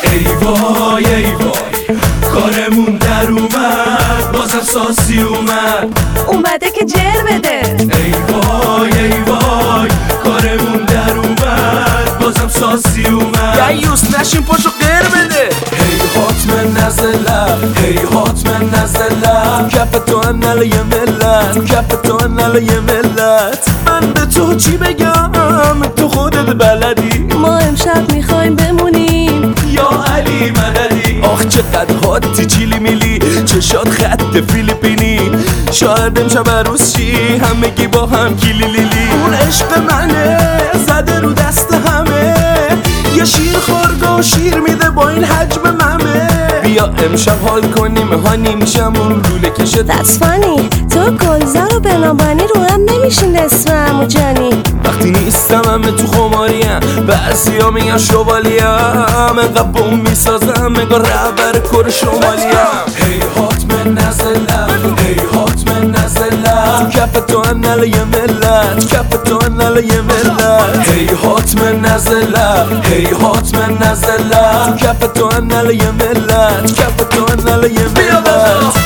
ای وای ای وای کارمون در اومد، بازم ساسی اومده که جر بده. ای وای کارمون در اومد، بازم ساسی یوس نشین پاشو غیر بده. هی حتما نزله کف تو انل یه ملت، کف تو انل یه ملت. من به تو چی بگم تو خودت بلدی. ما امشب میخوایم بمونیم یا علی مددی. آخ چقدر هاتی چیلی میلی، چشات خط فیلیپینی. شاید امشب عروس شی همگی با هم کیلی لیلی. اون عشق منه زده رو دست همه، یه شیر خورده و شیر میده با این حجم ممه. بیا امشب حال کنیم هانی میشم اون لوله کشه. That's funny تو گلزار و بنابانی رو هم نمیشین اسم عمو جانی. وقتی نیستم همه تو خماریم، بعضیا میگن شوالیم. انقدر بوم میسازم انگار رهبر کر شمالیم. هی حتما نزله کف تو انل یه ملت، کف تو انل یه ملت. هی حتما نزله کف تو انل یه ملت، کف تو انل یه ملت.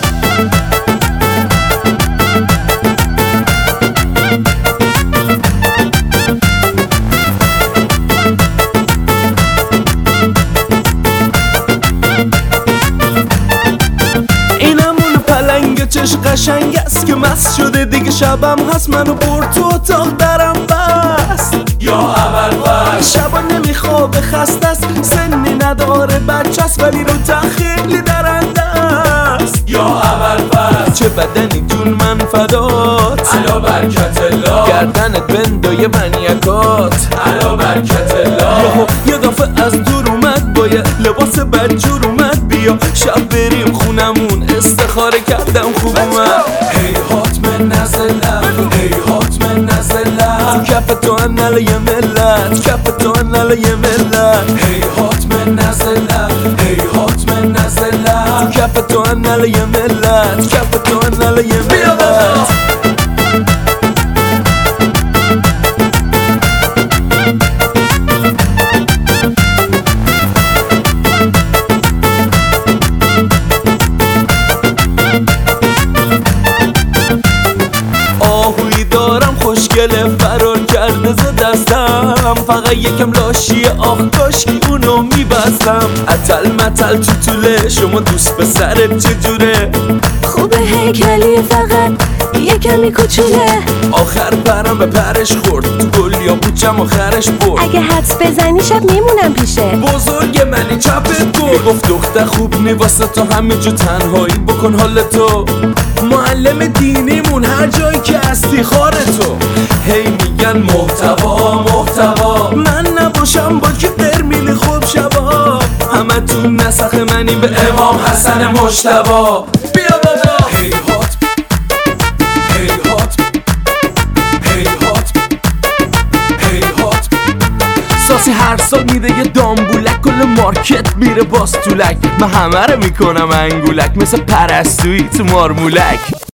چش قشنگ است که مست شده دیگه، شبم هست منو برد تو اتاق درم بست. یا اول بس شبا نمیخوابه خسته است، سنی نداره بچه است ولی رو خیلی درنده است. یا اول بس چه بدنی جون من فدات، علا برکت الله. گردنت بندای منیکات، علا برکت الله. یه دفعه از دور اومد با یه لباس بدجور اومد. بیا شب بریم خونمون استخاره کردم خوب اومد. هی حتما نزله کف تو انل یه ملت، کف تو انل یه ملت. هی حتما نزله کف تو انل یه ملت، کف تو انل یه ملت. آهویی دارم خوشگله فرار کرده ز دستم، فقط یکم لاشیه آخ کاشکی اونو میبستم. اتل متل تو طوله شما دوست به سرت چجوره. خوبه هیکلی فقط یه کمی کوچوله. آخر پرم به پرش خورد تو گل یا بوچم آخرش برد. اگه حدس بزنی شب میمونم پیشه. بزرگ منی چپت گفت گفت دختر خوب نی واسه تو همه جو تنهایی بکن حال تو. معلم دینیمون هر جایی که هستی خار تو. هی میگن محتوا من نباشم با که برمیل خوب شبا. همه تو نسخ منی به امام حسن مجتبی. بیا بابا هی ساسی هر سال میده یه دامبولک، کل مارکت میره باز طولک. من همه رو میکنم انگولک مثل پرستویی تو مارمولک.